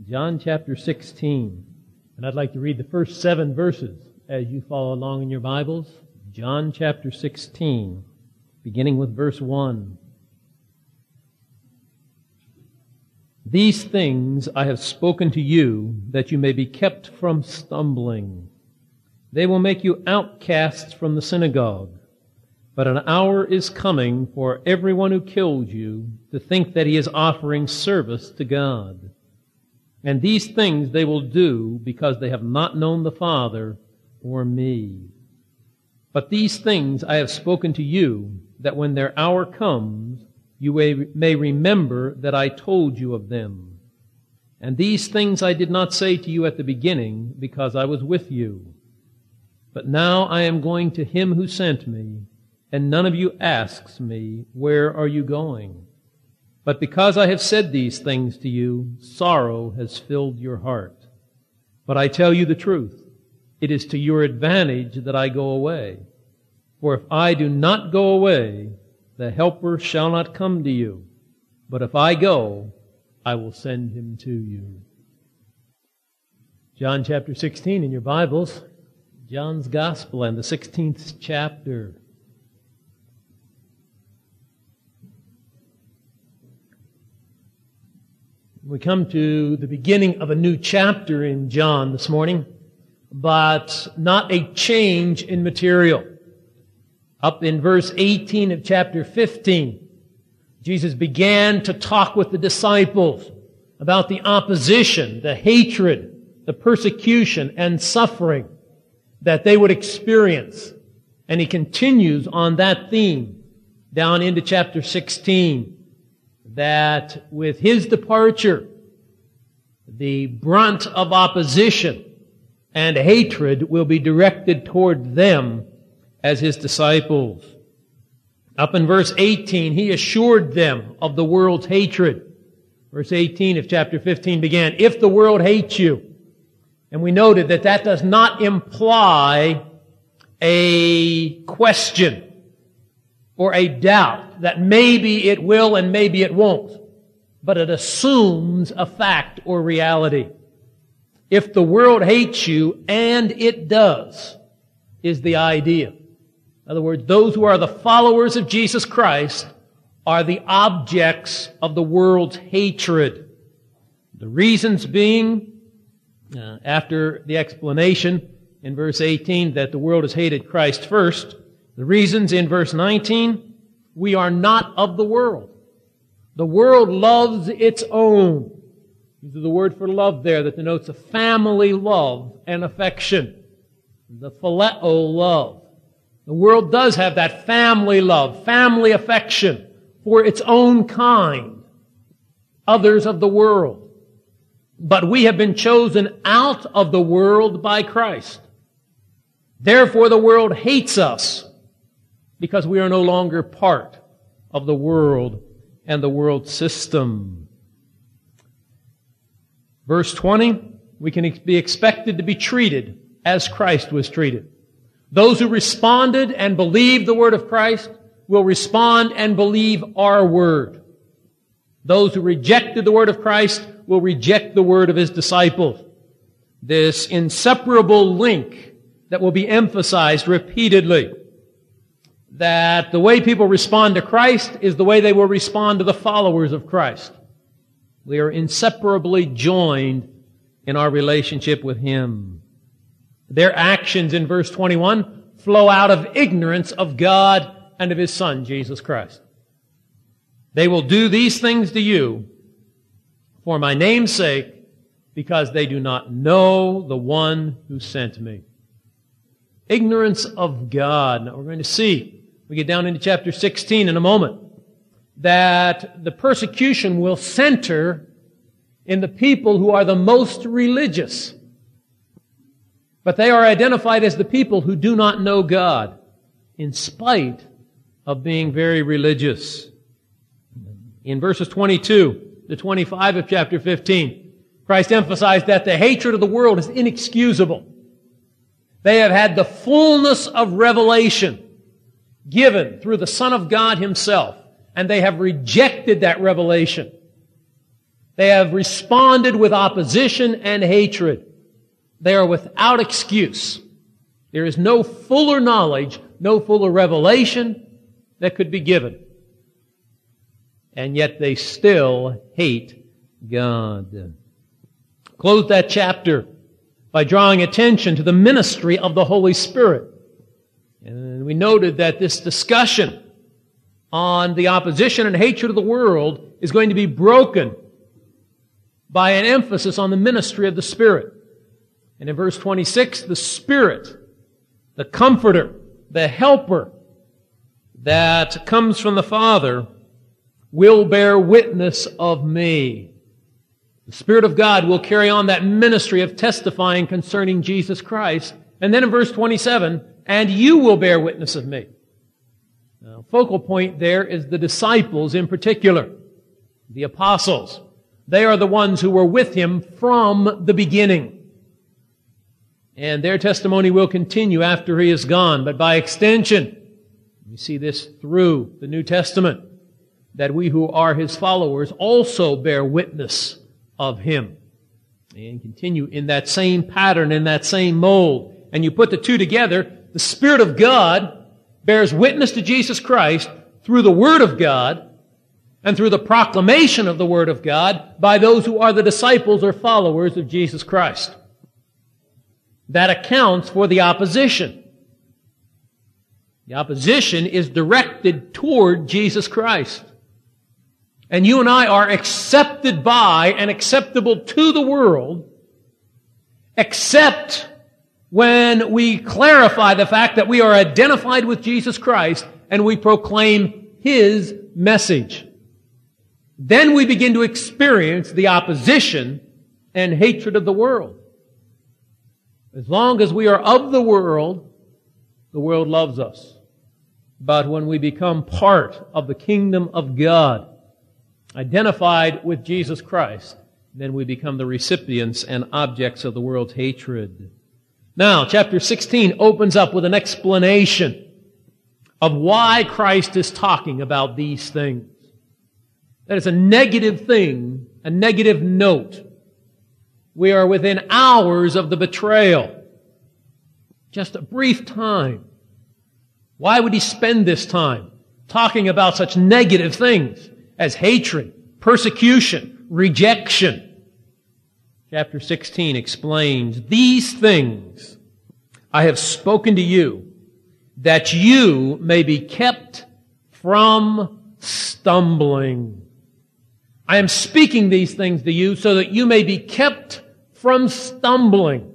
John chapter 16. And I'd like to read the first 7 verses as you follow along in your Bibles. John chapter 16, beginning with verse 1. These things I have spoken to you, that you may be kept from stumbling. They will make you outcasts from the synagogue. But an hour is coming for everyone who kills you to think that he is offering service to God. And these things they will do because they have not known the Father or me. But these things I have spoken to you, that when their hour comes, you may remember that I told you of them. And these things I did not say to you at the beginning, because I was with you. But now I am going to him who sent me, and none of you asks me, where are you going? But because I have said these things to you, sorrow has filled your heart. But I tell you the truth, it is to your advantage that I go away. For if I do not go away, the Helper shall not come to you. But if I go, I will send him to you. John chapter 16 in your Bibles. John's Gospel and the 16th chapter. We come to the beginning of a new chapter in John this morning, but not a change in material. Up in verse 18 of chapter 15, Jesus began to talk with the disciples about the opposition, the hatred, the persecution, and suffering that they would experience. And he continues on that theme down into chapter 16, that with his departure, the brunt of opposition and hatred will be directed toward them as his disciples. Up in verse 18, he assured them of the world's hatred. Verse 18 of chapter 15 began, if the world hates you. And we noted that that does not imply a question or a doubt that maybe it will and maybe it won't. But it assumes a fact or reality. If the world hates you, and it does, is the idea. In other words, those who are the followers of Jesus Christ are the objects of the world's hatred. The reasons being, after the explanation in verse 18 that the world has hated Christ first, the reasons in verse 19, we are not of the world. The world loves its own. This is the word for love there that denotes a family love and affection. The phileo love. The world does have that family love, family affection for its own kind, others of the world. But we have been chosen out of the world by Christ. Therefore, the world hates us because we are no longer part of the world and the world system. Verse 20, we can be expected to be treated as Christ was treated. Those who responded and believed the word of Christ will respond and believe our word. Those who rejected the word of Christ will reject the word of his disciples. This inseparable link that will be emphasized repeatedly, that the way people respond to Christ is the way they will respond to the followers of Christ. We are inseparably joined in our relationship with him. Their actions in verse 21 flow out of ignorance of God and of his Son, Jesus Christ. They will do these things to you for my name's sake, because they do not know the one who sent me. Ignorance of God. Now we're going to see, we get down into chapter 16 in a moment, that the persecution will center in the people who are the most religious. But they are identified as the people who do not know God, in spite of being very religious. In verses 22 to 25 of chapter 15, Christ emphasized that the hatred of the world is inexcusable. They have had the fullness of revelation given through the Son of God himself, and they have rejected that revelation. They have responded with opposition and hatred. They are without excuse. There is no fuller knowledge, no fuller revelation that could be given. And yet they still hate God. Close that chapter by drawing attention to the ministry of the Holy Spirit. And we noted that this discussion on the opposition and hatred of the world is going to be broken by an emphasis on the ministry of the Spirit. And in verse 26, the Spirit, the Comforter, the Helper that comes from the Father, will bear witness of me. The Spirit of God will carry on that ministry of testifying concerning Jesus Christ. And then in verse 27, and you will bear witness of me. Now, focal point there is the disciples in particular, the apostles. They are the ones who were with him from the beginning. And their testimony will continue after he is gone. But by extension, we see this through the New Testament, that we who are his followers also bear witness of him. And continue in that same pattern, in that same mold. And you put the two together, the Spirit of God bears witness to Jesus Christ through the Word of God and through the proclamation of the Word of God by those who are the disciples or followers of Jesus Christ. That accounts for the opposition. The opposition is directed toward Jesus Christ. And you and I are accepted by and acceptable to the world, except when we clarify the fact that we are identified with Jesus Christ and we proclaim His message. Then we begin to experience the opposition and hatred of the world. As long as we are of the world loves us. But when we become part of the kingdom of God, identified with Jesus Christ, then we become the recipients and objects of the world's hatred. Now, chapter 16 opens up with an explanation of why Christ is talking about these things. That is a negative thing, a negative note. We are within hours of the betrayal. Just a brief time. Why would he spend this time talking about such negative things as hatred, persecution, rejection? Chapter 16 explains, these things I have spoken to you, that you may be kept from stumbling. I am speaking these things to you so that you may be kept from stumbling.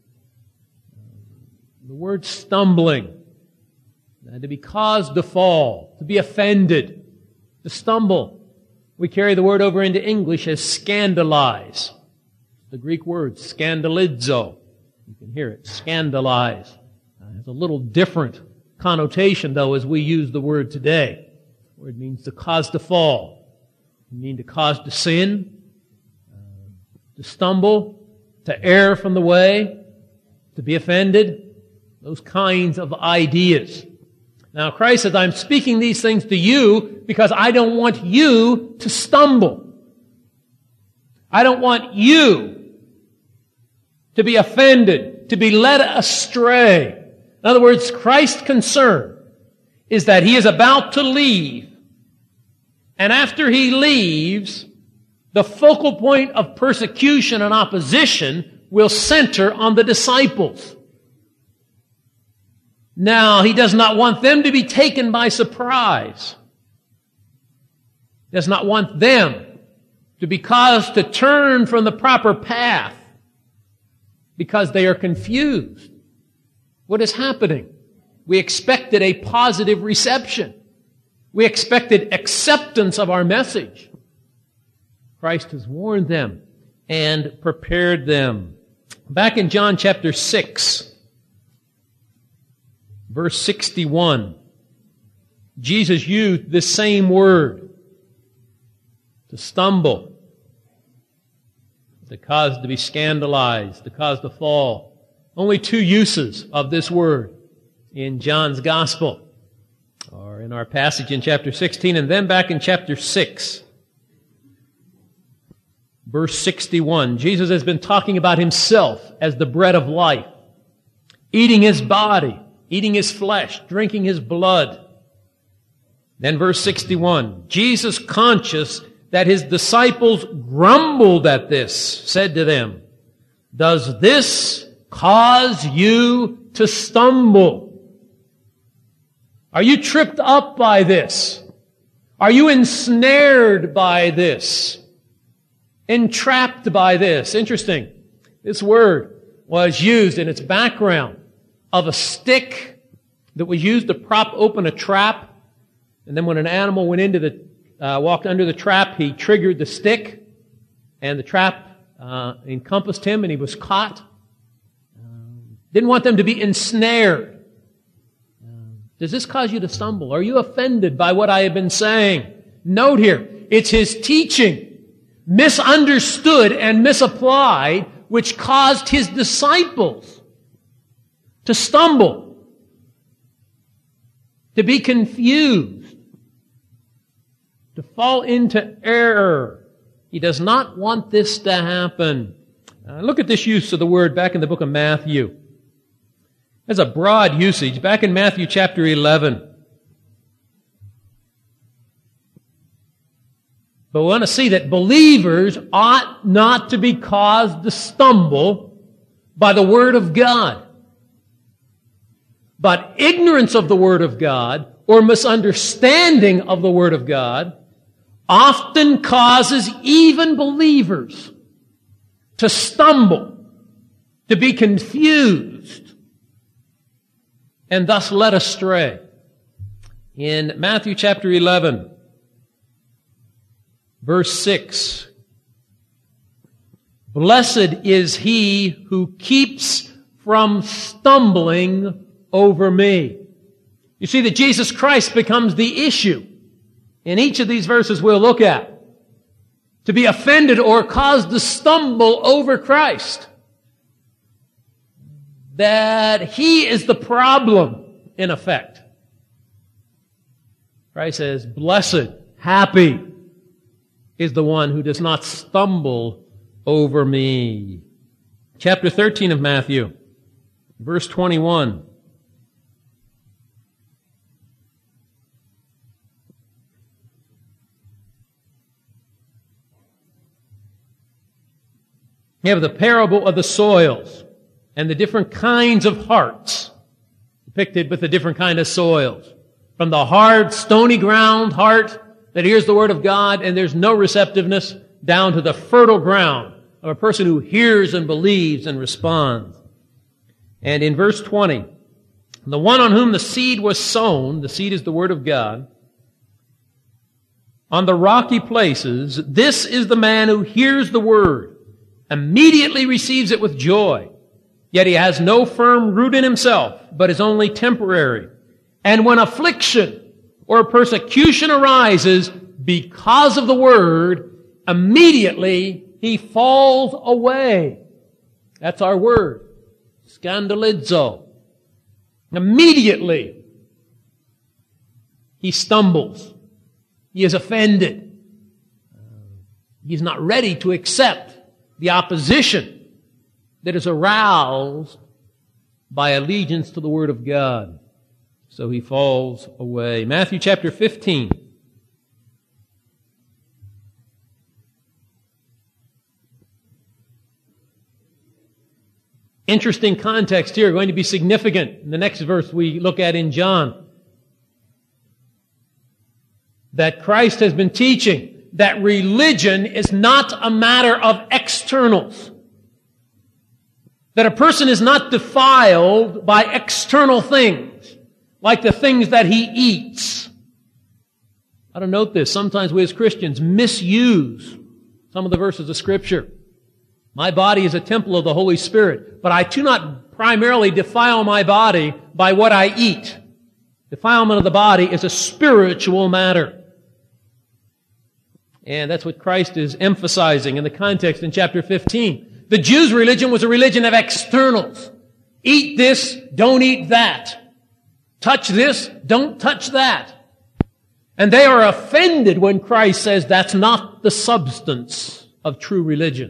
The word stumbling, to be caused to fall, to be offended, to stumble. We carry the word over into English as scandalize. The Greek word, scandalizo. You can hear it, scandalize. It has a little different connotation, though, as we use the word today. The word means to cause to fall. It means to cause to sin, to stumble, to err from the way, to be offended. Those kinds of ideas. Now, Christ says, I'm speaking these things to you because I don't want you to stumble. I don't want you to be offended, to be led astray. In other words, Christ's concern is that He is about to leave. And after He leaves, the focal point of persecution and opposition will center on the disciples. Now, He does not want them to be taken by surprise. He does not want them to be caused to turn from the proper path because they are confused. What is happening? We expected a positive reception. We expected acceptance of our message. Christ has warned them and prepared them. Back in John chapter 6, verse 61, Jesus used this same word, to stumble, to cause to be scandalized, to cause to fall. Only two uses of this word in John's Gospel, or in our passage in chapter 16, and then back in chapter 6. Verse 61, Jesus has been talking about himself as the bread of life, eating his body, eating his flesh, drinking his blood. Then verse 61, Jesus, conscious that his disciples grumbled at this, said to them, "Does this cause you to stumble? Are you tripped up by this? Are you ensnared by this? Entrapped by this?" Interesting. This word was used in its background of a stick that was used to prop open a trap. And then when an animal went into walked under the trap, he triggered the stick, and the trap encompassed him, and he was caught. Didn't want them to be ensnared. Does this cause you to stumble? Are you offended by what I have been saying? Note here, it's his teaching, misunderstood and misapplied, which caused his disciples to stumble, to be confused, to fall into error. He does not want this to happen. Look at this use of the word back in the book of Matthew. There's a broad usage back in Matthew chapter 11. But we want to see that believers ought not to be caused to stumble by the Word of God. But ignorance of the Word of God or misunderstanding of the Word of God often causes even believers to stumble, to be confused, and thus led astray. In Matthew chapter 11, verse 6, "Blessed is he who keeps from stumbling over me." You see that Jesus Christ becomes the issue in each of these verses we'll look at. To be offended or caused to stumble over Christ. That he is the problem, in effect. Christ says, "Blessed, happy is the one who does not stumble over me." Chapter 13 of Matthew, verse 21. You have the parable of the soils and the different kinds of hearts depicted with the different kind of soils. From the hard, stony ground heart that hears the Word of God and there's no receptiveness, down to the fertile ground of a person who hears and believes and responds. And in verse 20, the one on whom the seed was sown, the seed is the Word of God, on the rocky places, this is the man who hears the Word, immediately receives it with joy. Yet he has no firm root in himself, but is only temporary. And when affliction or persecution arises because of the Word, immediately he falls away. That's our word. Scandalizo. Immediately he stumbles. He is offended. He's not ready to accept the opposition that is aroused by allegiance to the Word of God. So he falls away. Matthew chapter 15. Interesting context here, going to be significant in the next verse we look at in John. That Christ has been teaching that religion is not a matter of externals. That a person is not defiled by external things, like the things that he eats. I don't note this. Sometimes we as Christians misuse some of the verses of Scripture. My body is a temple of the Holy Spirit, but I do not primarily defile my body by what I eat. Defilement of the body is a spiritual matter. And that's what Christ is emphasizing in the context in chapter 15. The Jews' religion was a religion of externals. Eat this, don't eat that. Touch this, don't touch that. And they are offended when Christ says that's not the substance of true religion.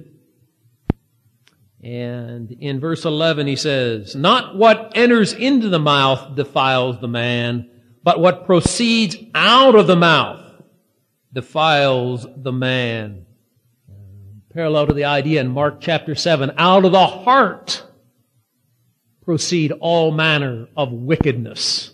And in verse 11 he says, "Not what enters into the mouth defiles the man, but what proceeds out of the mouth defiles the man." Parallel to the idea in Mark chapter 7, out of the heart proceed all manner of wickedness.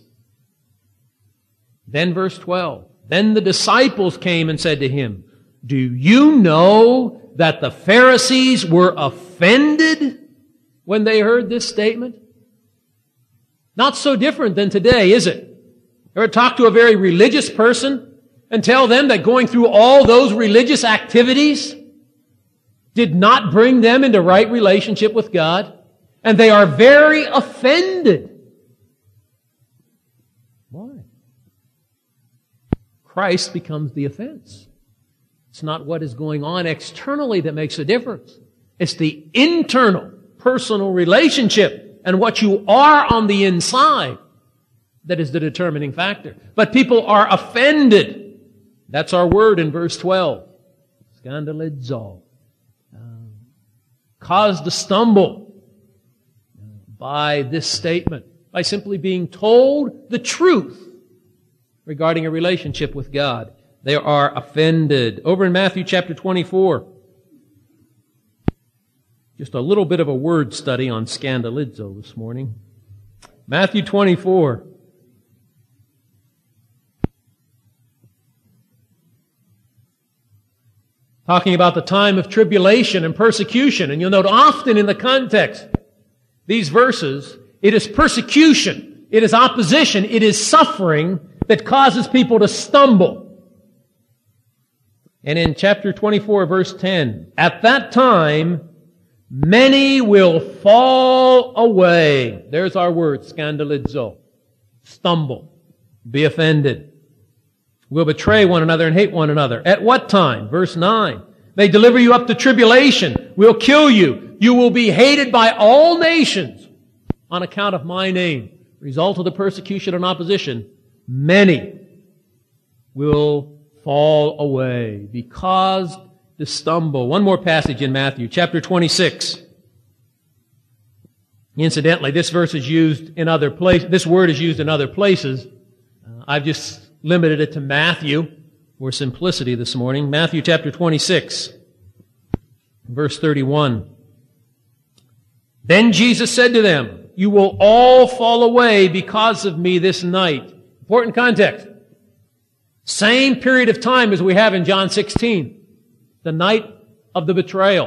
Then verse 12, "Then the disciples came and said to him, 'Do you know that the Pharisees were offended when they heard this statement?'" Not so different than today, is it? Ever talk to a very religious person and tell them that going through all those religious activities did not bring them into right relationship with God? And they are very offended. Why? Christ becomes the offense. It's not what is going on externally that makes a difference. It's the internal, personal relationship and what you are on the inside that is the determining factor. But people are offended. That's our word in verse 12. Scandalizo. Caused to stumble by this statement, by simply being told the truth regarding a relationship with God. They are offended. Over in Matthew chapter 24, just a little bit of a word study on scandalizo this morning. Matthew 24. Talking about the time of tribulation and persecution. And you'll note often in the context, these verses, it is persecution, it is opposition, it is suffering that causes people to stumble. And in chapter 24, verse 10, "At that time, many will fall away." There's our word, scandalizo. Stumble. Be offended. "Will betray one another and hate one another." At what time? Verse 9. "They deliver you up to tribulation, will kill you. You will be hated by all nations on account of my name." Result of the persecution and opposition, many will fall away, be caused to stumble. One more passage in Matthew, chapter 26. Incidentally, this verse is used in other places. This word is used in other places. I've just limited it to Matthew for simplicity this morning. Matthew chapter 26, verse 31. "Then Jesus said to them, 'You will all fall away because of me this night.'" Important context. Same period of time as we have in John 16, the night of the betrayal.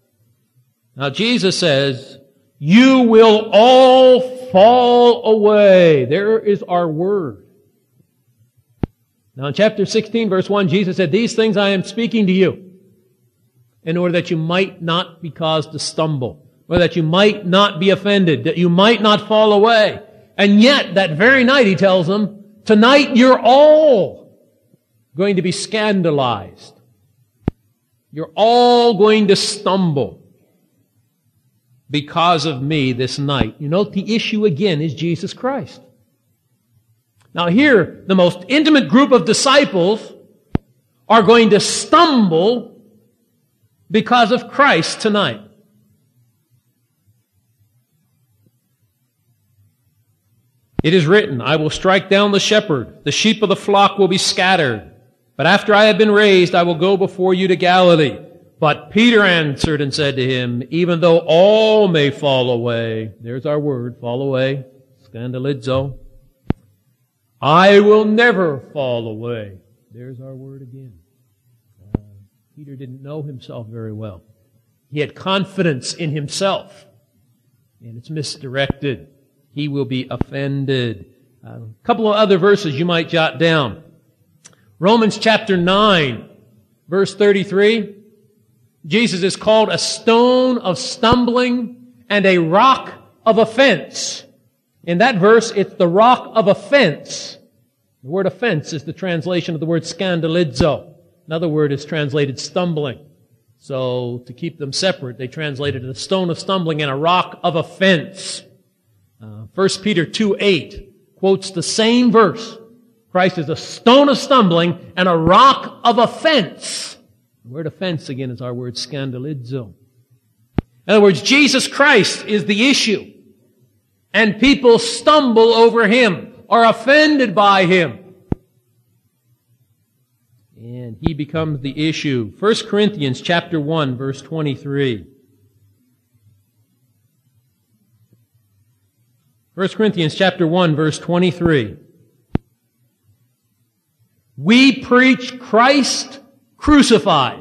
Now Jesus says, "You will all fall away." There is our word. Now in chapter 16, verse 1, Jesus said, "These things I am speaking to you in order that you might not be caused to stumble, or that you might not be offended, that you might not fall away." And yet, that very night, he tells them, tonight you're all going to be scandalized. You're all going to stumble because of me this night. You note the issue again is Jesus Christ. Now here, the most intimate group of disciples are going to stumble because of Christ tonight. It is written, "I will strike down the shepherd, the sheep of the flock will be scattered. But after I have been raised, I will go before you to Galilee." But Peter answered and said to him, "Even though all may fall away," there's our word, fall away, scandalizo, "I will never fall away." There's our word again. Peter didn't know himself very well. He had confidence in himself, and it's misdirected. He will be offended. A couple of other verses you might jot down. Romans chapter 9, verse 33. Jesus is called a stone of stumbling and a rock of offense. In that verse, it's the rock of offense. The word offense is the translation of the word scandalizo. Another word is translated stumbling. So, to keep them separate, they translated a stone of stumbling and a rock of offense. 1 Peter 2:8 quotes the same verse. Christ is a stone of stumbling and a rock of offense The word offense, again, is our word scandalizo. In other words, Jesus Christ is the issue. And people stumble over Him, are offended by Him. And He becomes the issue. 1 Corinthians chapter 1, verse 23. 1 Corinthians chapter 1, verse 23. We preach Christ crucified.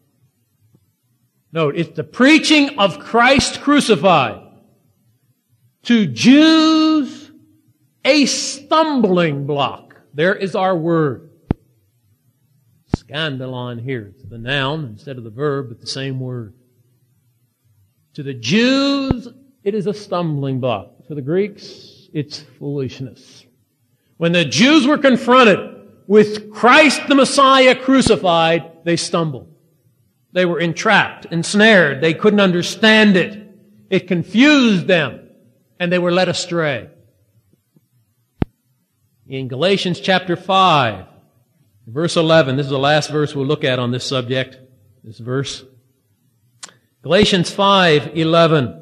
Note, it's the preaching of Christ crucified. To Jews, a stumbling block. There is our word. Scandalon here. It's the noun instead of the verb, but the same word. To the Jews, it is a stumbling block. To the Greeks, it's foolishness. When the Jews were confronted with Christ the Messiah crucified, they stumbled. They were entrapped, ensnared. They couldn't understand it. It confused them, and they were led astray. In Galatians chapter 5, verse 11, this is the last verse we'll look at on this subject, this verse. Galatians 5:11.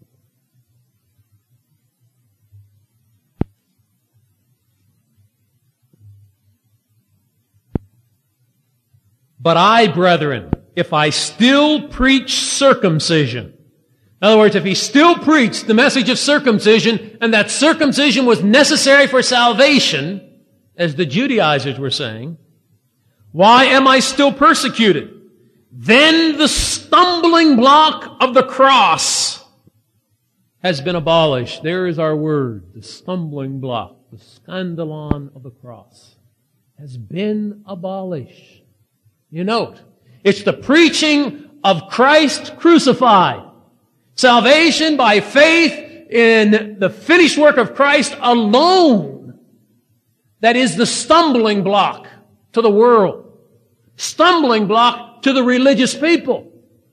But I, brethren, if I still preach circumcision. In other words, if he still preached the message of circumcision, and that circumcision was necessary for salvation, as the Judaizers were saying, why am I still persecuted? Then the stumbling block of the cross has been abolished. There is our word, the stumbling block, the scandalon of the cross has been abolished. You note, it's the preaching of Christ crucified. Salvation by faith in the finished work of Christ alone. That is the stumbling block to the world. Stumbling block to the religious people.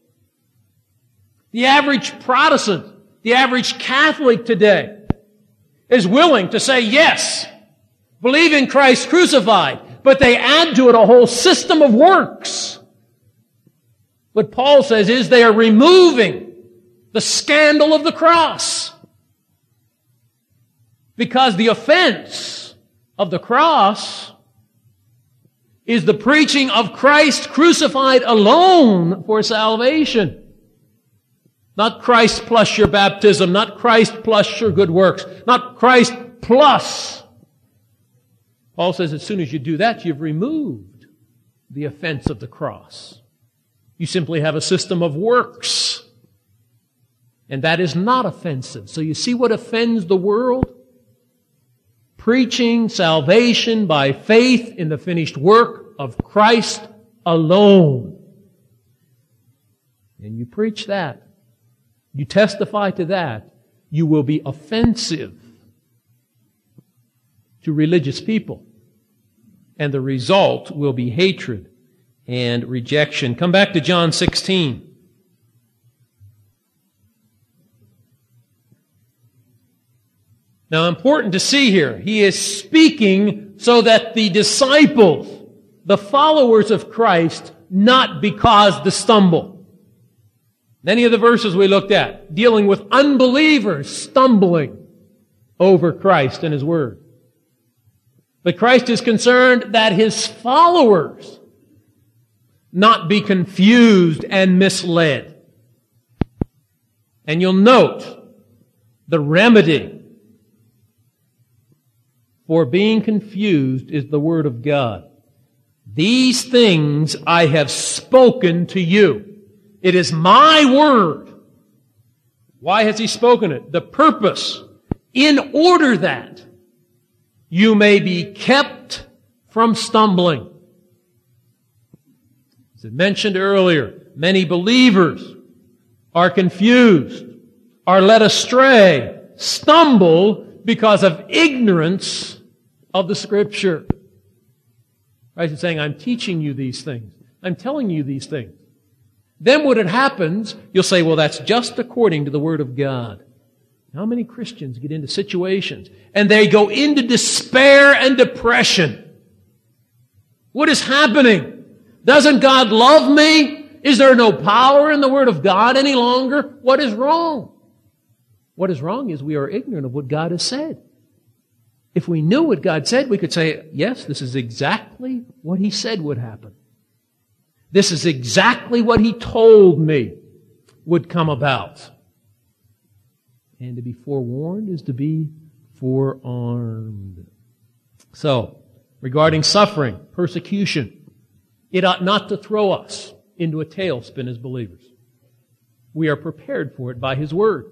The average Protestant, the average Catholic today is willing to say, yes, believe in Christ crucified, but they add to it a whole system of works. What Paul says is they are removing the scandal of the cross. Because the offense of the cross is the preaching of Christ crucified alone for salvation. Not Christ plus your baptism, not Christ plus your good works, not Christ plus. Paul says as soon as you do that, you've removed the offense of the cross. You simply have a system of works. And that is not offensive. So you see what offends the world? Preaching salvation by faith in the finished work of Christ alone. And you preach that. You testify to that. You will be offensive to religious people. And the result will be hatred and rejection. Come back to John 16. Now, important to see here, he is speaking so that the disciples, the followers of Christ, not be caused to stumble. Many of the verses we looked at, dealing with unbelievers stumbling over Christ and His Word. But Christ is concerned that His followers not be confused and misled. And you'll note the remedy for being confused is the Word of God. These things I have spoken to you. It is my Word. Why has He spoken it? The purpose, in order that you may be kept from stumbling. As I mentioned earlier, many believers are confused, are led astray, stumble because of ignorance of the Scripture. Christ is saying, I'm teaching you these things. I'm telling you these things. Then when it happens, you'll say, well, that's just according to the Word of God. How many Christians get into situations and they go into despair and depression? What is happening? Doesn't God love me? Is there no power in the Word of God any longer? What is wrong? What is wrong is we are ignorant of what God has said. If we knew what God said, we could say, yes, this is exactly what He said would happen. This is exactly what He told me would come about. And to be forewarned is to be forearmed. So, regarding suffering, persecution, it ought not to throw us into a tailspin as believers. We are prepared for it by His Word.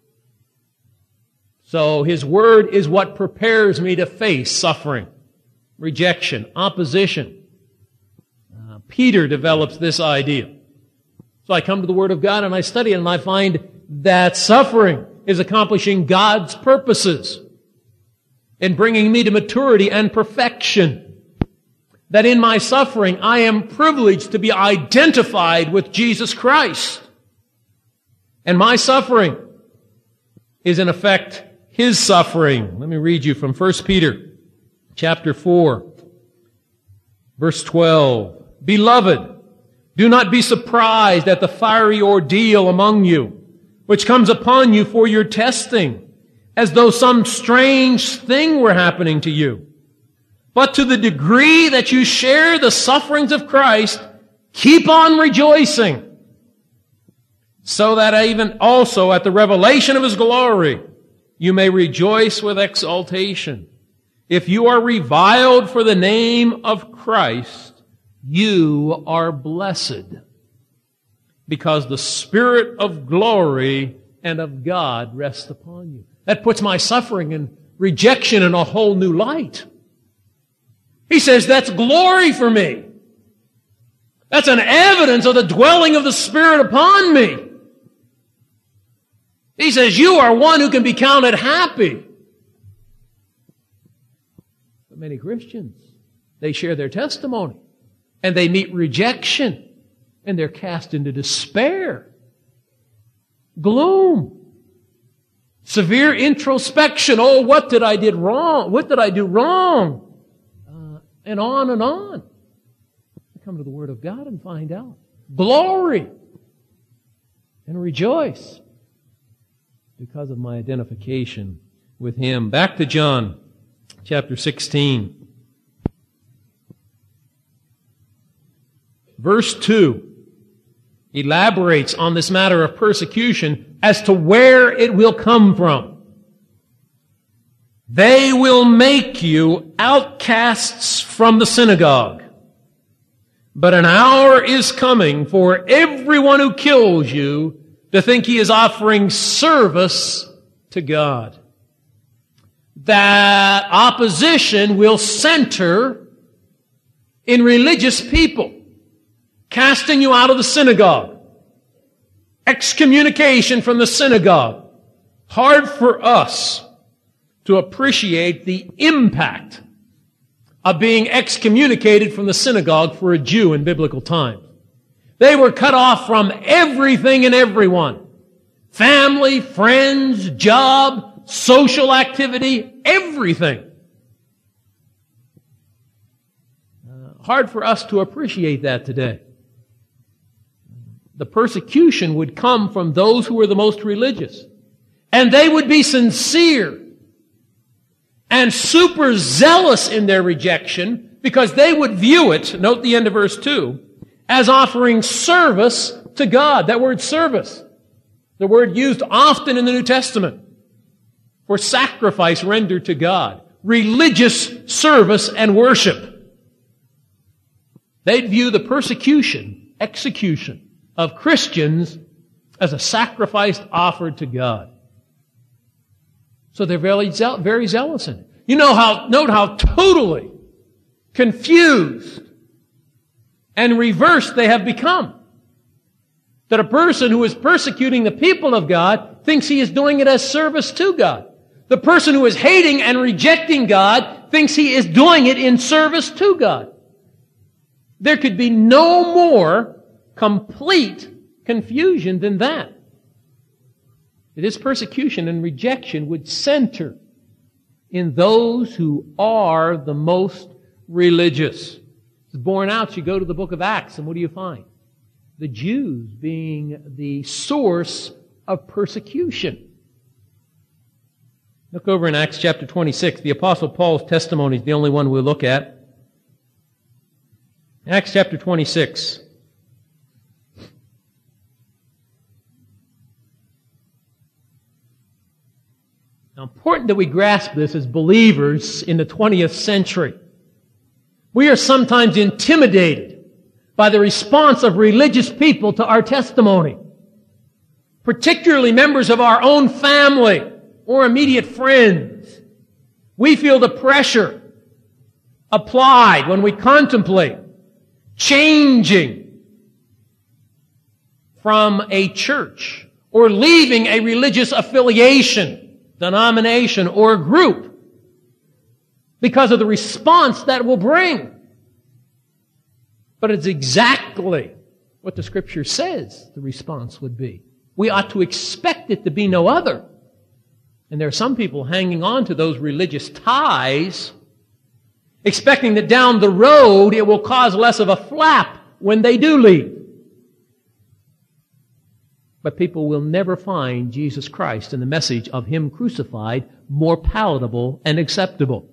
So His Word is what prepares me to face suffering, rejection, opposition. Peter develops this idea. So I come to the Word of God and I study it and I find that suffering is accomplishing God's purposes in bringing me to maturity and perfection. That in my suffering I am privileged to be identified with Jesus Christ. And my suffering is in effect His suffering. Let me read you from 1 Peter chapter 4, verse 12. Beloved, do not be surprised at the fiery ordeal among you, which comes upon you for your testing, as though some strange thing were happening to you. But to the degree that you share the sufferings of Christ, keep on rejoicing, so that even also at the revelation of His glory, you may rejoice with exultation. If you are reviled for the name of Christ, you are blessed, because the Spirit of glory and of God rests upon you. That puts my suffering and rejection in a whole new light. He says that's glory for me. That's an evidence of the dwelling of the Spirit upon me. He says you are one who can be counted happy. But many Christians, they share their testimony and they meet rejection and they're cast into despair, gloom, severe introspection. Oh, what did I do wrong? What did I do wrong? And on and on. I come to the Word of God and find out. Glory and rejoice because of my identification with Him. Back to John chapter 16. Verse 2 elaborates on this matter of persecution as to where it will come from. They will make you outcasts from the synagogue. But an hour is coming for everyone who kills you to think he is offering service to God. That opposition will center in religious people, casting you out of the synagogue, excommunication from the synagogue. Hard for us to appreciate the impact of being excommunicated from the synagogue for a Jew in biblical times. They were cut off from everything and everyone. Family, friends, job, social activity, everything. Hard for us to appreciate that today. The persecution would come from those who were the most religious. And they would be sincere and super zealous in their rejection because they would view it, note the end of verse 2, as offering service to God. That word service, the word used often in the New Testament for sacrifice rendered to God, religious service and worship. They'd view the persecution, execution of Christians as a sacrifice offered to God. So they're very zealous in it. Note how totally confused and reversed they have become. That a person who is persecuting the people of God thinks he is doing it as service to God. The person who is hating and rejecting God thinks he is doing it in service to God. There could be no more complete confusion than that. This persecution and rejection would center in those who are the most religious. It's borne out. You go to the book of Acts, and what do you find? The Jews being the source of persecution. Look over in Acts chapter 26. The Apostle Paul's testimony is the only one we'll look at. Acts chapter 26. Now, important that we grasp this as believers in the 20th century. We are sometimes intimidated by the response of religious people to our testimony, particularly members of our own family or immediate friends. We feel the pressure applied when we contemplate changing from a church or leaving a religious affiliation, denomination, or group because of the response that will bring. But it's exactly what the Scripture says the response would be. We ought to expect it to be no other. And there are some people hanging on to those religious ties, expecting that down the road it will cause less of a flap when they do leave. But people will never find Jesus Christ and the message of Him crucified more palatable and acceptable.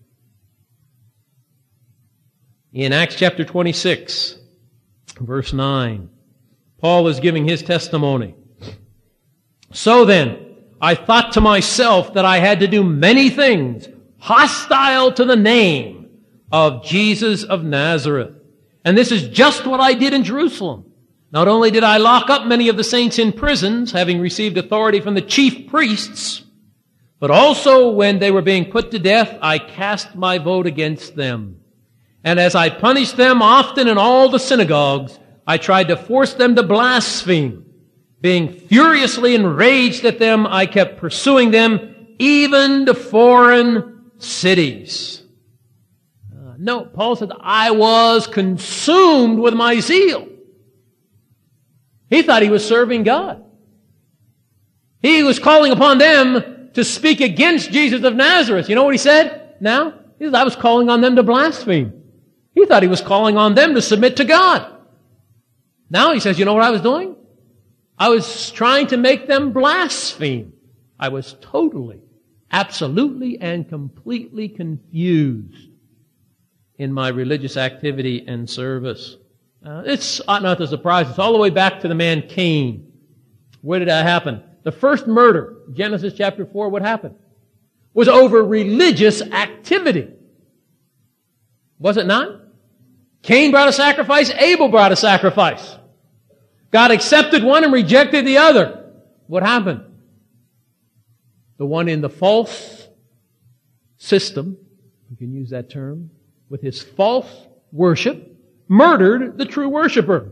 In Acts chapter 26, verse 9, Paul is giving his testimony. So then, I thought to myself that I had to do many things hostile to the name of Jesus of Nazareth. And this is just what I did in Jerusalem. Not only did I lock up many of the saints in prisons, having received authority from the chief priests, but also when they were being put to death, I cast my vote against them. And as I punished them often in all the synagogues, I tried to force them to blaspheme. Being furiously enraged at them, I kept pursuing them, even to foreign cities. No, Paul said, I was consumed with my zeal. He thought he was serving God. He was calling upon them to speak against Jesus of Nazareth. You know what he said now? He said, I was calling on them to blaspheme. He thought he was calling on them to submit to God. Now he says, you know what I was doing? I was trying to make them blaspheme. I was totally, absolutely, and completely confused in my religious activity and service. It's ought not to surprise us. All the way back to the man Cain. Where did that happen? The first murder, Genesis chapter 4, what happened? Was over religious activity. Was it not? Cain brought a sacrifice, Abel brought a sacrifice. God accepted one and rejected the other. What happened? The one in the false system, you can use that term, with his false worship, murdered the true worshiper.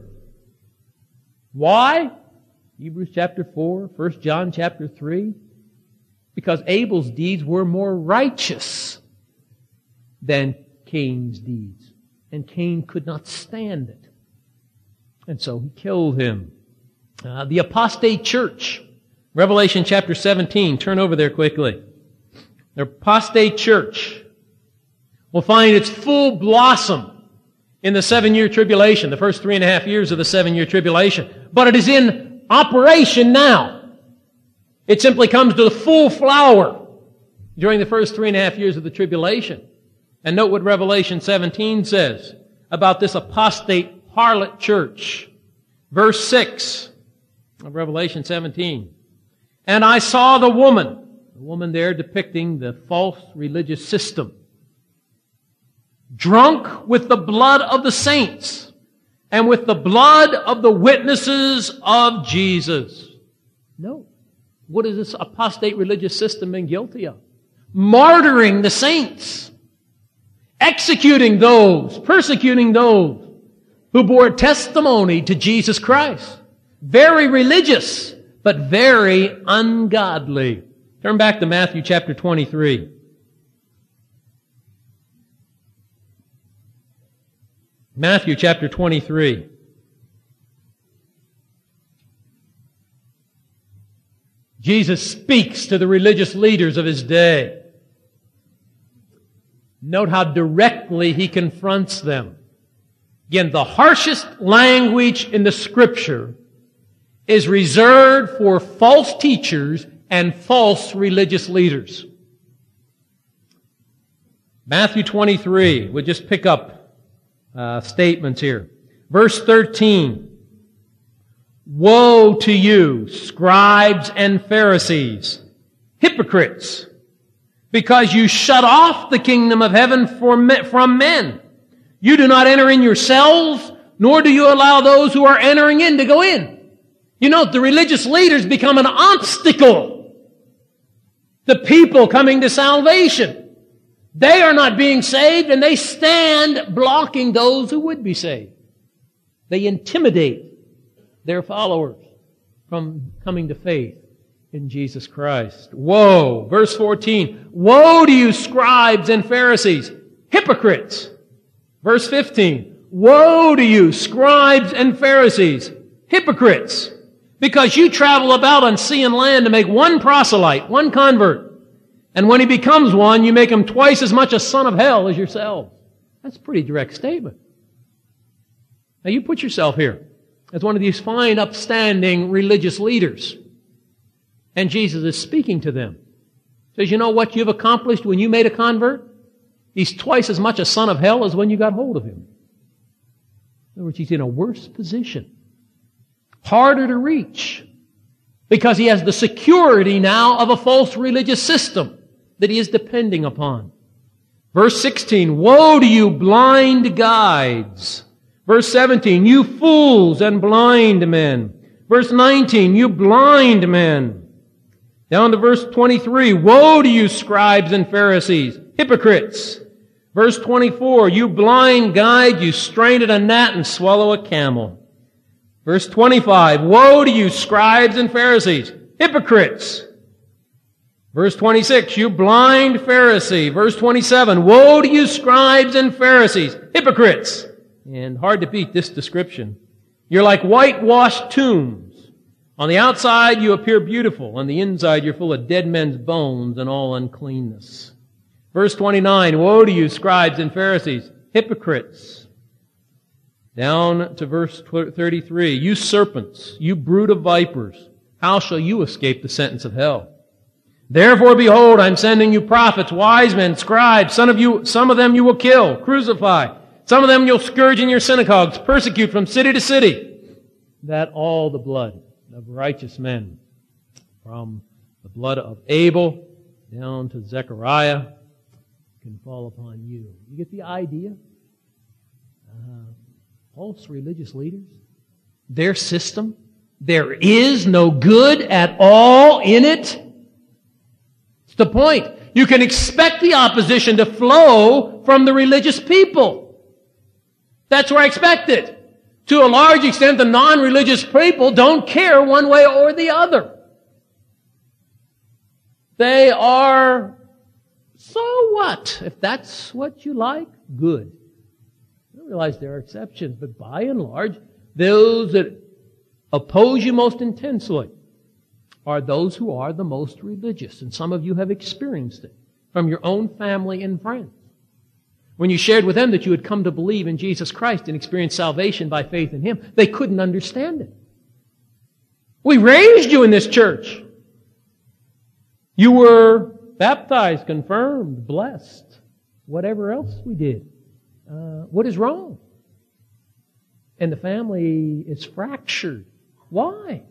Why? Hebrews chapter 4, 1 John chapter 3. Because Abel's deeds were more righteous than Cain's deeds. And Cain could not stand it. And so he killed him. The apostate church. Revelation chapter 17. Turn over there quickly. The apostate church will find its full blossom in the 7-year tribulation, the first 3.5 years of the 7-year tribulation. But it is in operation now. It simply comes to the full flower during the first 3.5 years of the tribulation. And note what Revelation 17 says about this apostate harlot church. Verse 6 of Revelation 17. And I saw the woman there depicting the false religious system, drunk with the blood of the saints and with the blood of the witnesses of Jesus. No. What has this apostate religious system been guilty of? Martyring the saints. Executing those, persecuting those who bore testimony to Jesus Christ. Very religious, but very ungodly. Turn back to Matthew chapter 23. Matthew chapter 23. Jesus speaks to the religious leaders of His day. Note how directly He confronts them. Again, the harshest language in the Scripture is reserved for false teachers and false religious leaders. Matthew 23, we'll just pick up statements here. Verse 13. Woe to you, scribes and Pharisees, hypocrites, because you shut off the kingdom of heaven from men. You do not enter in yourselves, nor do you allow those who are entering in to go in. You know, the religious leaders become an obstacle to people coming to salvation. They are not being saved, and they stand blocking those who would be saved. They intimidate their followers from coming to faith in Jesus Christ. Woe! Verse 14. Woe to you, scribes and Pharisees, hypocrites! Verse 15. Woe to you, scribes and Pharisees, hypocrites! Because you travel about on sea and land to make one proselyte, one convert. And when he becomes one, you make him twice as much a son of hell as yourself. That's a pretty direct statement. Now you put yourself here as one of these fine, upstanding religious leaders. And Jesus is speaking to them. Says, you know what you've accomplished when you made a convert? He's twice as much a son of hell as when you got hold of him. In other words, he's in a worse position. Harder to reach. Because he has the security now of a false religious system that he is depending upon. Verse 16, woe to you, blind guides. Verse 17, you fools and blind men. Verse 19, you blind men. Down to verse 23, woe to you, scribes and Pharisees, hypocrites. Verse 24, you blind guide, you strain at a gnat and swallow a camel. Verse 25, woe to you, scribes and Pharisees, hypocrites. Verse 26, you blind Pharisee. Verse 27, woe to you, scribes and Pharisees, hypocrites. And hard to beat this description. You're like whitewashed tombs. On the outside you appear beautiful. On the inside you're full of dead men's bones and all uncleanness. Verse 29, woe to you, scribes and Pharisees, hypocrites. Down to verse 33, you serpents, you brood of vipers, how shall you escape the sentence of hell? Therefore, behold, I'm sending you prophets, wise men, scribes. Some of them you will kill, crucify. Some of them you'll scourge in your synagogues, persecute from city to city, that all the blood of righteous men, from the blood of Abel down to Zechariah, can fall upon you. You get the idea? False religious leaders, their system, there is no good at all in it. It's the point. You can expect the opposition to flow from the religious people. That's where I expect it. To a large extent, the non-religious people don't care one way or the other. They are, so what? If that's what you like, good. I realize there are exceptions, but by and large, those that oppose you most intensely are those who are the most religious. And some of you have experienced it from your own family and friends. When you shared with them that you had come to believe in Jesus Christ and experience salvation by faith in Him, they couldn't understand it. We raised you in this church. You were baptized, confirmed, blessed, whatever else we did. What is wrong? And the family is fractured. Why?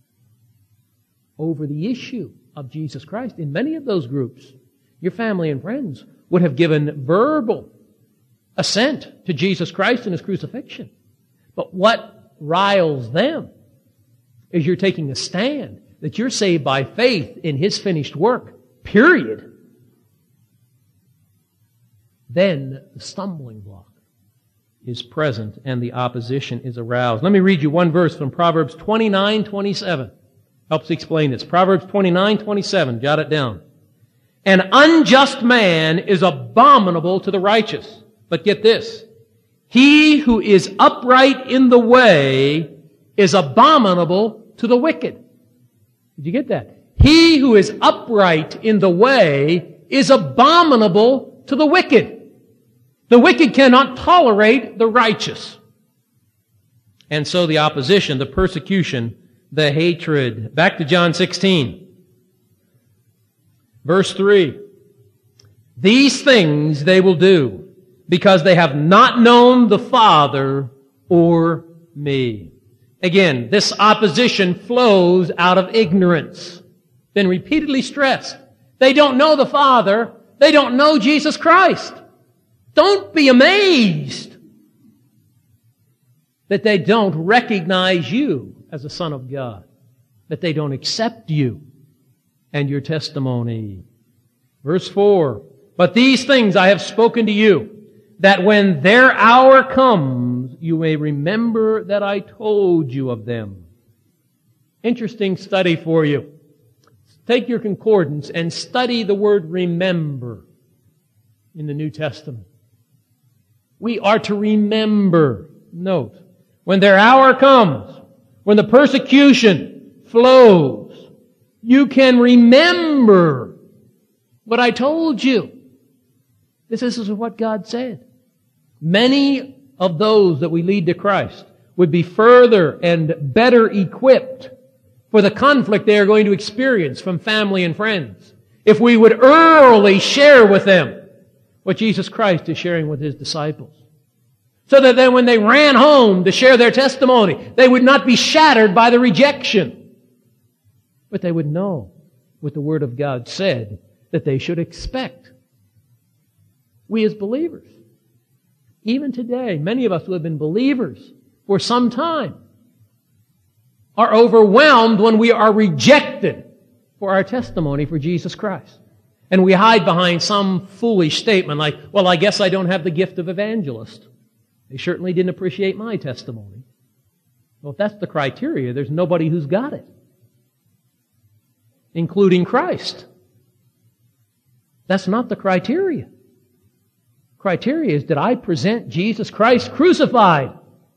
Over the issue of Jesus Christ. In many of those groups, your family and friends would have given verbal assent to Jesus Christ and His crucifixion. But what riles them is you're taking a stand that you're saved by faith in His finished work, period. Then the stumbling block is present and the opposition is aroused. Let me read you one verse from Proverbs 29:27. Helps explain this. Proverbs 29:27. Jot it down. An unjust man is abominable to the righteous. But get this. He who is upright in the way is abominable to the wicked. Did you get that? He who is upright in the way is abominable to the wicked. The wicked cannot tolerate the righteous. And so the opposition, the persecution, the hatred. Back to John 16. Verse 3. These things they will do because they have not known the Father or me. Again, this opposition flows out of ignorance. Been repeatedly stressed. They don't know the Father. They don't know Jesus Christ. Don't be amazed that they don't recognize you as a son of God, that they don't accept you and your testimony. Verse 4, but these things I have spoken to you, that when their hour comes, you may remember that I told you of them. Interesting study for you. Take your concordance and study the word remember in the New Testament. We are to remember. Note, when their hour comes, when the persecution flows, you can remember what I told you. This is what God said. Many of those that we lead to Christ would be further and better equipped for the conflict they are going to experience from family and friends if we would early share with them what Jesus Christ is sharing with His disciples. So that then when they ran home to share their testimony, they would not be shattered by the rejection. But they would know what the Word of God said that they should expect. We as believers, even today, many of us who have been believers for some time, are overwhelmed when we are rejected for our testimony for Jesus Christ. And we hide behind some foolish statement like, well, I guess I don't have the gift of evangelist. They certainly didn't appreciate my testimony. Well, if that's the criteria, there's nobody who's got it, including Christ. That's not the criteria. Criteria is, did I present Jesus Christ crucified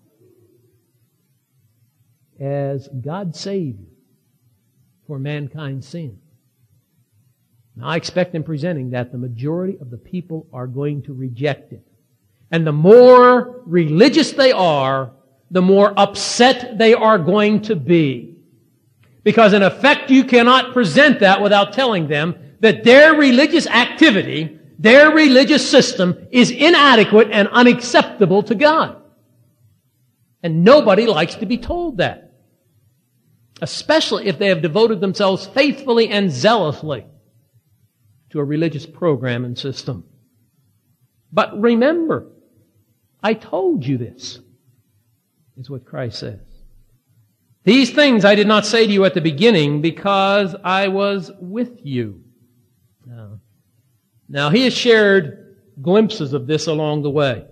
as God's Savior for mankind's sin? Now, I expect in presenting that the majority of the people are going to reject it. And the more religious they are, the more upset they are going to be. Because in effect, you cannot present that without telling them that their religious activity, their religious system is inadequate and unacceptable to God. And nobody likes to be told that. Especially if they have devoted themselves faithfully and zealously to a religious program and system. But remember, I told you this, is what Christ says. These things I did not say to you at the beginning because I was with you. Now he has shared glimpses of this along the way.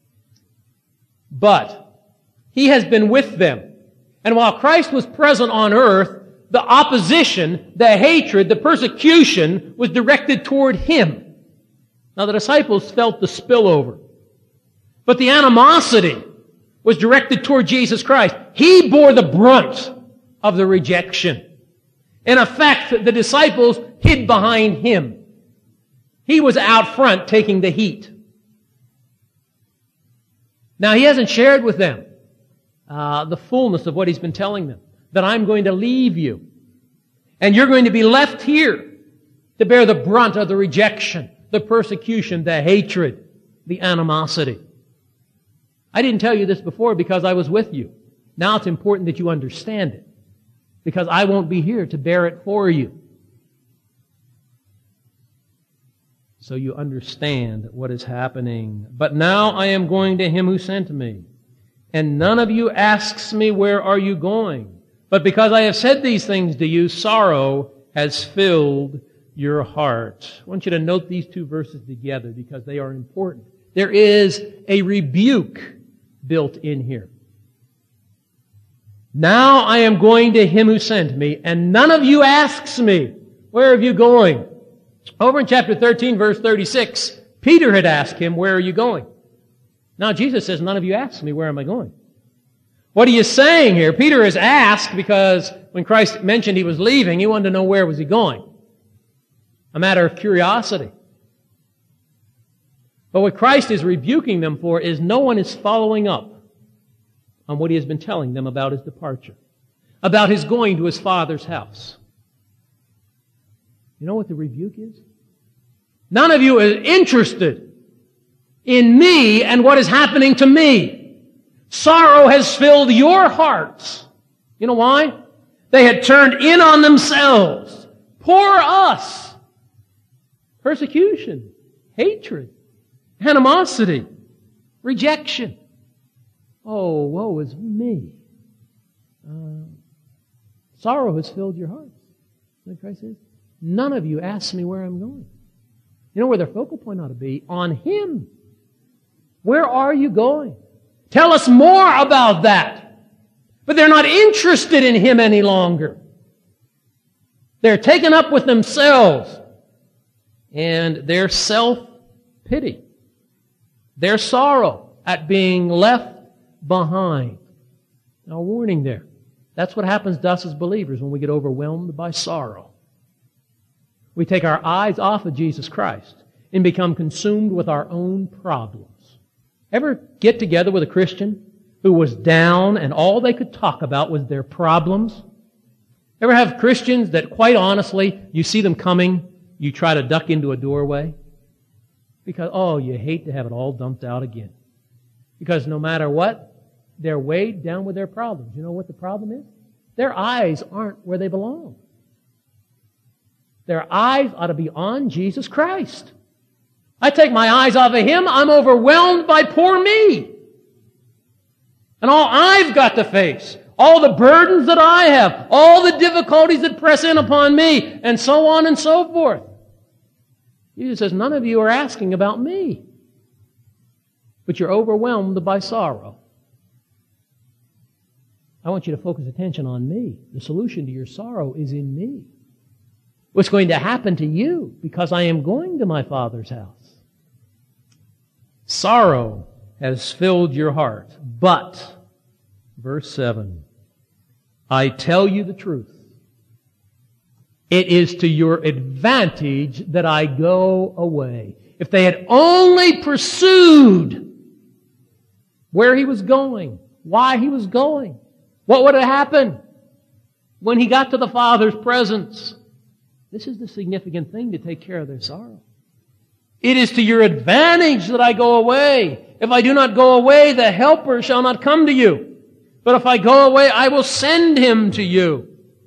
But he has been with them. And while Christ was present on earth, the opposition, the hatred, the persecution was directed toward Him. Now the disciples felt the spillover. But the animosity was directed toward Jesus Christ. He bore the brunt of the rejection. In effect, the disciples hid behind Him. He was out front taking the heat. Now He hasn't shared with them the fullness of what He's been telling them. That I'm going to leave you. And you're going to be left here to bear the brunt of the rejection, the persecution, the hatred, the animosity. I didn't tell you this before because I was with you. Now it's important that you understand it. Because I won't be here to bear it for you. So you understand what is happening. But now I am going to Him who sent me. And none of you asks me, where are you going? But because I have said these things to you, sorrow has filled your heart. I want you to note these two verses together because they are important. There is a rebuke built in here. Now I am going to Him who sent me, and none of you asks me, where are you going? Over in chapter 13, verse 36, Peter had asked Him, where are you going? Now Jesus says, none of you asks me, where am I going? What are you saying here? Peter is asked because when Christ mentioned He was leaving, he wanted to know where was He going. A matter of curiosity. But what Christ is rebuking them for is no one is following up on what he has been telling them about his departure, about his going to his Father's house. You know what the rebuke is? None of you is interested in me and what is happening to me. Sorrow has filled your hearts. You know why? They had turned in on themselves. Poor us. Persecution, hatred, animosity, rejection. Oh, woe is me. Sorrow has filled your hearts. Like Christ says, none of you ask me where I'm going. You know where their focal point ought to be? On Him. Where are you going? Tell us more about that. But they're not interested in Him any longer. They're taken up with themselves and their self-pity, their sorrow at being left behind. Now, a warning there. That's what happens to us as believers when we get overwhelmed by sorrow. We take our eyes off of Jesus Christ and become consumed with our own problems. Ever get together with a Christian who was down and all they could talk about was their problems? Ever have Christians that, quite honestly, you see them coming, you try to duck into a doorway? Because, you hate to have it all dumped out again. Because no matter what, they're weighed down with their problems. You know what the problem is? Their eyes aren't where they belong. Their eyes ought to be on Jesus Christ. I take my eyes off of Him, I'm overwhelmed by poor me. And all I've got to face, all the burdens that I have, all the difficulties that press in upon me, and so on and so forth. Jesus says, none of you are asking about me, but you're overwhelmed by sorrow. I want you to focus attention on me. The solution to your sorrow is in me. What's going to happen to you because I am going to my Father's house? Sorrow has filled your heart, but, verse 7, I tell you the truth. It is to your advantage that I go away. If they had only pursued where He was going, why He was going, what would have happened when He got to the Father's presence? This is the significant thing to take care of their sorrow. It is to your advantage that I go away. If I do not go away, the Helper shall not come to you. But if I go away, I will send Him to you.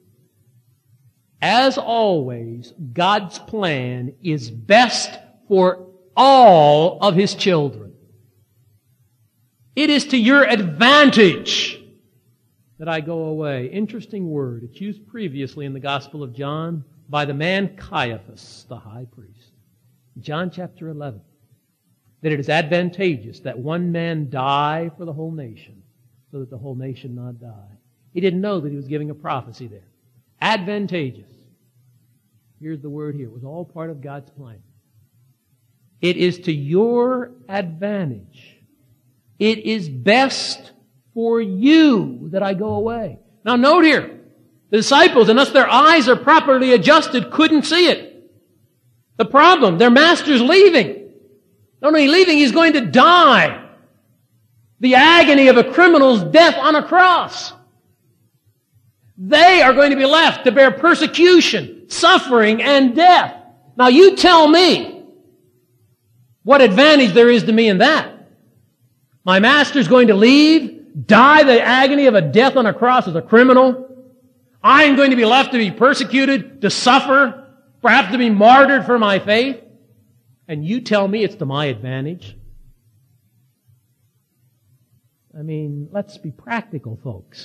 As always, God's plan is best for all of His children. It is to your advantage that I go away. Interesting word. It's used previously in the Gospel of John by the man Caiaphas, the high priest. John chapter 11. That it is advantageous that one man die for the whole nation, so that the whole nation not die. He didn't know that he was giving a prophecy there. Advantageous. Here's the word here. It was all part of God's plan. It is to your advantage. It is best for you that I go away. Now note here, the disciples, unless their eyes are properly adjusted, couldn't see it. The problem, their master's leaving. Not only leaving, He's going to die. The agony of a criminal's death on a cross. They are going to be left to bear persecution, suffering, and death. Now you tell me what advantage there is to me in that. My master's going to leave, die the agony of a death on a cross as a criminal. I'm going to be left to be persecuted, to suffer, perhaps to be martyred for my faith. And you tell me it's to my advantage? I mean, let's be practical, folks.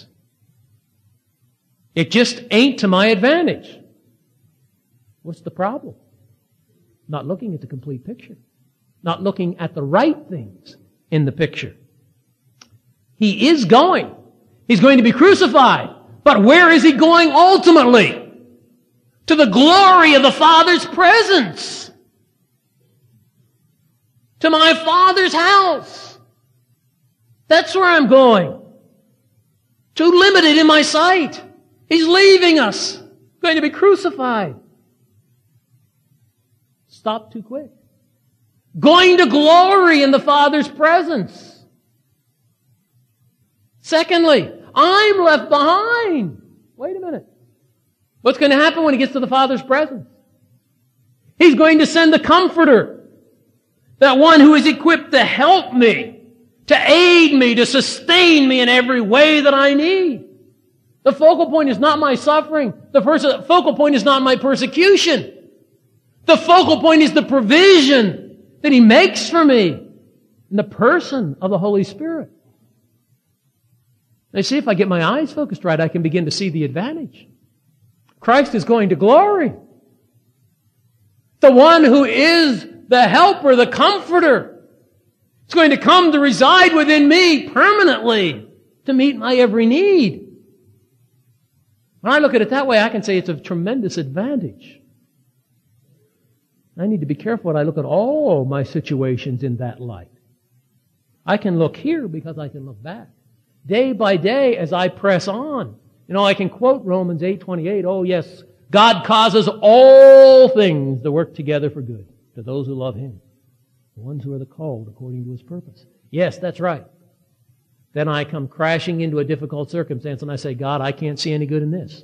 It just ain't to my advantage. What's the problem? Not looking at the complete picture. Not looking at the right things in the picture. He is going. He's going to be crucified. But where is He going ultimately? To the glory of the Father's presence. To my Father's house. That's where I'm going. Too limited in my sight. He's leaving us. Going to be crucified. Stop too quick. Going to glory in the Father's presence. Secondly, I'm left behind. Wait a minute. What's going to happen when he gets to the Father's presence? He's going to send the Comforter, that one who is equipped to help me, to aid me, to sustain me in every way that I need. The focal point is not my suffering. The focal point is not my persecution. The focal point is the provision that He makes for me in the person of the Holy Spirit. Now, see, if I get my eyes focused right, I can begin to see the advantage. Christ is going to glory. The one who is the helper, the comforter, is going to come to reside within me permanently to meet my every need. When I look at it that way, I can say it's a tremendous advantage. I need to be careful when I look at all my situations in that light. I can look here because I can look back. Day by day as I press on. I can quote Romans 8:28. Oh yes, God causes all things to work together for good to those who love Him, the ones who are the called according to His purpose. Yes, that's right. Then I come crashing into a difficult circumstance and I say, God, I can't see any good in this.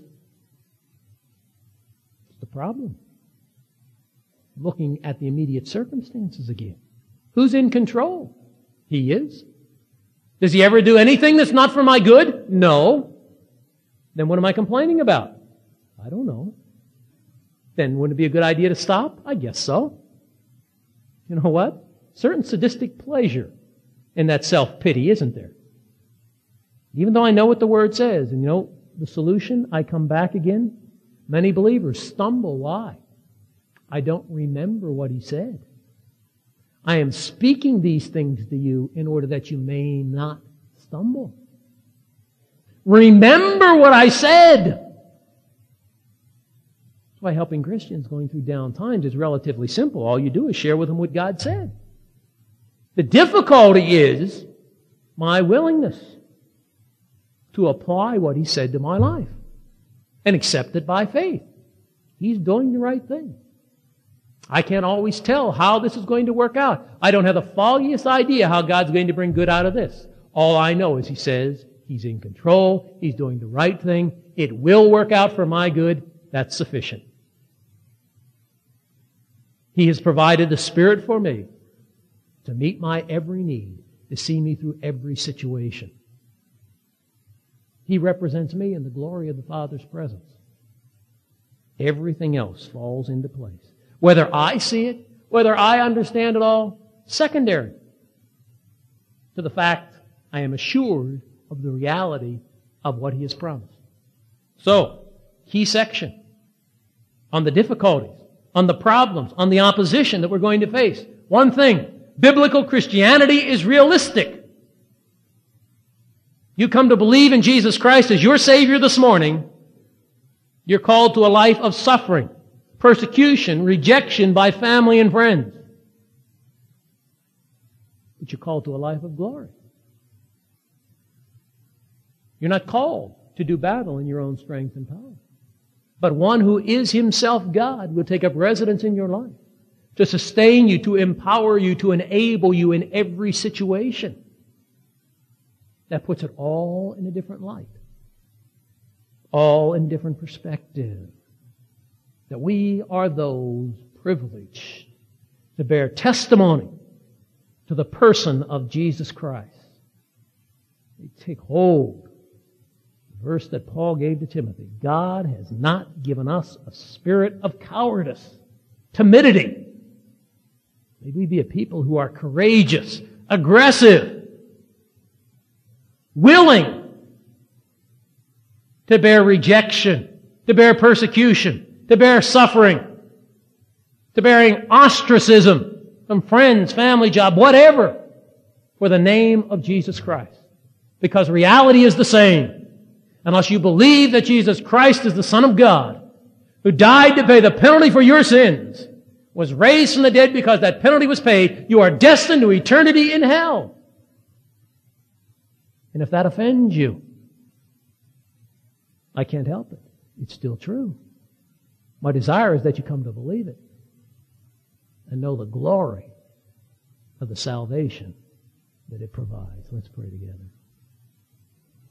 What's the problem? Looking at the immediate circumstances again. Who's in control? He is. Does He ever do anything that's not for my good? No. Then what am I complaining about? I don't know. Then wouldn't it be a good idea to stop? I guess so. You know what? Certain sadistic pleasure in that self-pity, isn't there? Even though I know what the Word says, and the solution, I come back again. Many believers stumble. Why? I don't remember what He said. I am speaking these things to you in order that you may not stumble. Remember what I said. That's why helping Christians going through down times is relatively simple. All you do is share with them what God said. The difficulty is my willingness to apply what He said to my life and accept it by faith. He's doing the right thing. I can't always tell how this is going to work out. I don't have the foggiest idea how God's going to bring good out of this. All I know is He says He's in control. He's doing the right thing. It will work out for my good. That's sufficient. He has provided the Spirit for me to meet my every need, to see me through every situation. He represents me in the glory of the Father's presence. Everything else falls into place. Whether I see it, whether I understand it all, secondary to the fact I am assured of the reality of what He has promised. So, key section on the difficulties, on the problems, on the opposition that we're going to face. One thing, biblical Christianity is realistic. You come to believe in Jesus Christ as your Savior this morning, you're called to a life of suffering, persecution, rejection by family and friends. But you're called to a life of glory. You're not called to do battle in your own strength and power. But one who is Himself God will take up residence in your life to sustain you, to empower you, to enable you in every situation. That puts it all in a different light. All in different perspective. That we are those privileged to bear testimony to the person of Jesus Christ. They take hold. The verse that Paul gave to Timothy. God has not given us a spirit of cowardice, timidity. May we be a people who are courageous, aggressive, willing to bear rejection, to bear persecution, to bear suffering, to bearing ostracism from friends, family, job, whatever, for the name of Jesus Christ. Because reality is the same. Unless you believe that Jesus Christ is the Son of God, who died to pay the penalty for your sins, was raised from the dead because that penalty was paid, you are destined to eternity in hell. And if that offends you, I can't help it. It's still true. My desire is that you come to believe it and know the glory of the salvation that it provides. Let's pray together.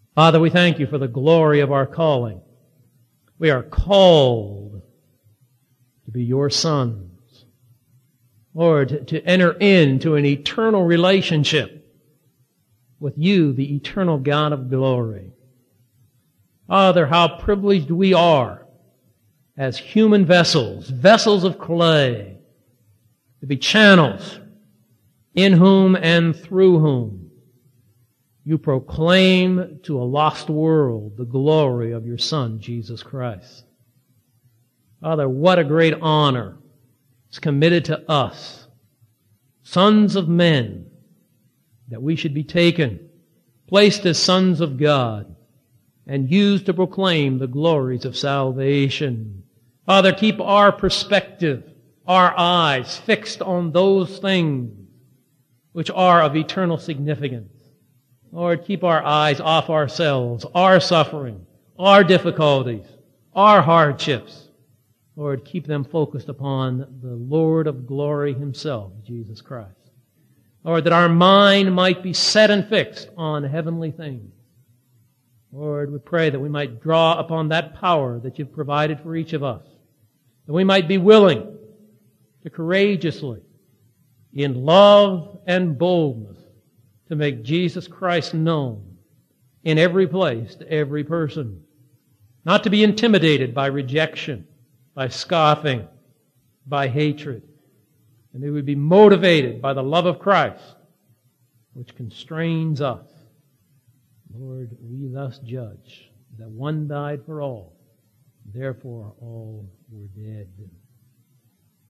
Father, we thank you for the glory of our calling. We are called to be your sons. Lord, to enter into an eternal relationship with you, the eternal God of glory. Father, how privileged we are as human vessels, vessels of clay, to be channels in whom and through whom you proclaim to a lost world the glory of your Son, Jesus Christ. Father, what a great honor is committed to us, sons of men, that we should be taken, placed as sons of God, and used to proclaim the glories of salvation. Father, keep our perspective, our eyes fixed on those things which are of eternal significance. Lord, keep our eyes off ourselves, our suffering, our difficulties, our hardships. Lord, keep them focused upon the Lord of glory Himself, Jesus Christ. Lord, that our mind might be set and fixed on heavenly things. Lord, we pray that we might draw upon that power that You've provided for each of us, that we might be willing to courageously, in love and boldness, to make Jesus Christ known in every place to every person, not to be intimidated by rejection, by scoffing, by hatred, and they would be motivated by the love of Christ, which constrains us. Lord, we thus judge that one died for all, therefore all were dead.